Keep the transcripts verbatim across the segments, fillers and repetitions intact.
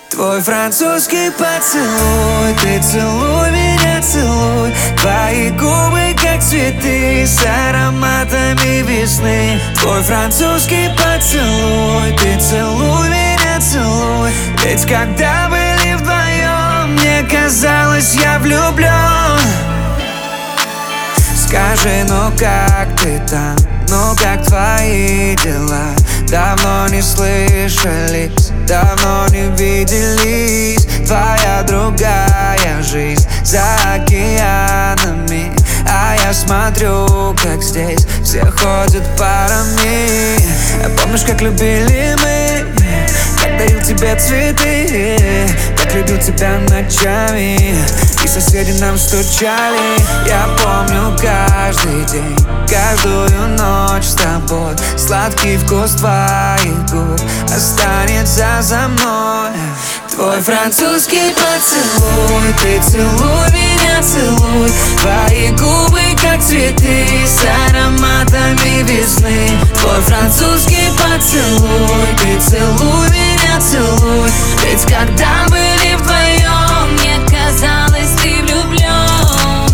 Твой французский поцелуй, ты целуй меня, целуй. Твои губы как цветы с ароматами весны. Твой французский поцелуй, ты целуй меня, целуй. Ведь когда были вдвоем, мне казалось, я влюблен. Скажи, ну как ты там, ну как твои дела? Давно не слышались, давно не виделись. Твоя другая жизнь за океанами, а я смотрю, как здесь все ходят парами. Помнишь, как любили мы, как дарил тебе цветы, как любил тебя ночами, и соседи нам стучали. Я помню каждый день, каждую ночь с тобой. Сладкий вкус твоих губ останется за мной. Твой французский поцелуй, ты целуй меня, целуй. Твои губы как цветы с ароматами весны. Твой французский поцелуй, ты целуй меня, целуй. Ведь когда были вдвоем, мне казалось, ты влюблен.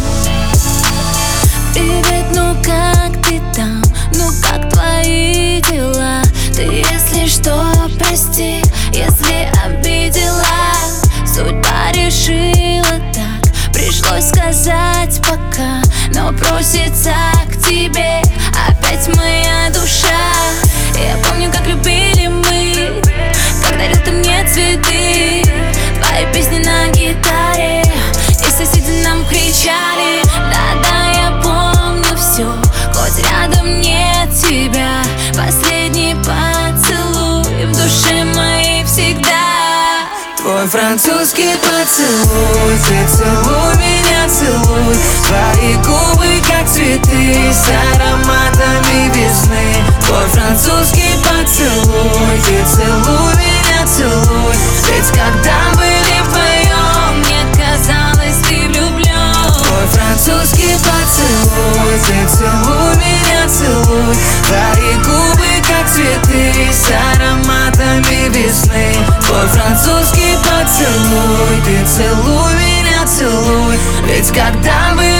Привет, ну как ты там, ну как твои дела? Ты, если что, прости, если обидела. Судьба решила так, пришлось сказать пока. Но просится к тебе опять моя душа. Я помню, как любили мы, как дарил ты мне цветы. Твои песни на гитаре, и соседи нам кричали. Да-да, я помню все, хоть рядом нет тебя. Последний поцелуй в душе моей всегда. Твой французский поцелуй, ты целуй меня, целуй. Твои губы как цветы с ароматами весны. Твой французский поцелуй, ты целуй меня, целуй. Ведь когда были вдвоем, мне казалось, ты влюблен. Твой французский поцелуй, ты целуй меня, целуй. Твои губы как цветы с ароматами весны. Твой французский поцелуй, ты целуй меня, целуй. Ведь когда вы